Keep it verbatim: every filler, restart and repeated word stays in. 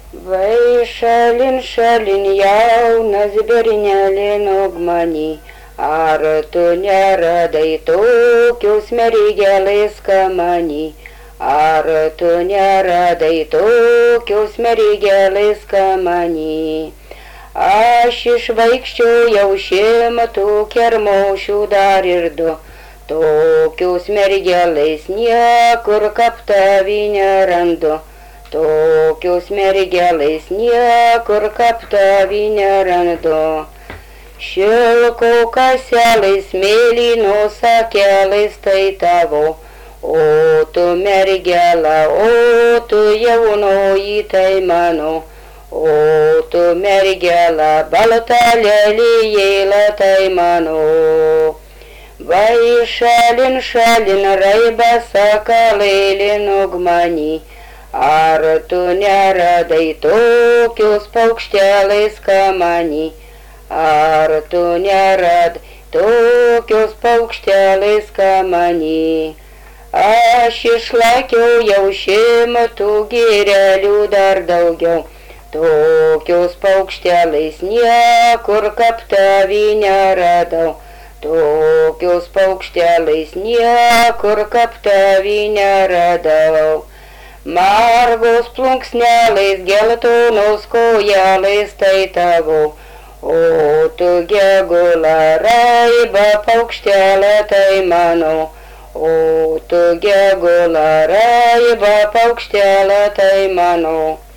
Vai šalin, šalin jaunas bernelė nogmany, ar tu neradai tokios mergelės kamany, ar tu neradai tokios mergelės kamany. Aš išvaikščiojau šimtų kermošių dar ir du, tokios mergelės niekur kaptavį nerandu. Tokios mergelės niekur kaptavį nerandu. Šilko kaselais mėlynos akelais tai tavo, o tu mergelė, o tu jaunoji tai mano, o tu mergelė, balta lelijėlė tai mano. Vai šalin, šalin raiba sakalėlė nogmany, ar tu neradai tokios paukštelės kamany, ar tu neradai tokios paukštelės kamany. Aš išlakiau jau šimtų girelių dar daugiau, tokios paukštelės niekur kaptavį neradau, tokios paukštelės niekur kaptavį neradau. Margos plunksnelės, geltonos kojelės tai tavo, o tu gegula raiba paukštelė tai mano, o tu gegula raiba paukštelė tai mano.